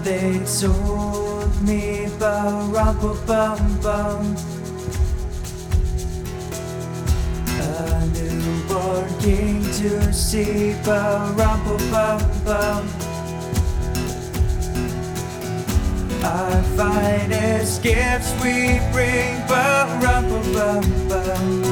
They told me about rum-bum-bum, a newborn king to see about rum-bum-bum. Our finest gifts we bring, but rum-bum-bum-bum.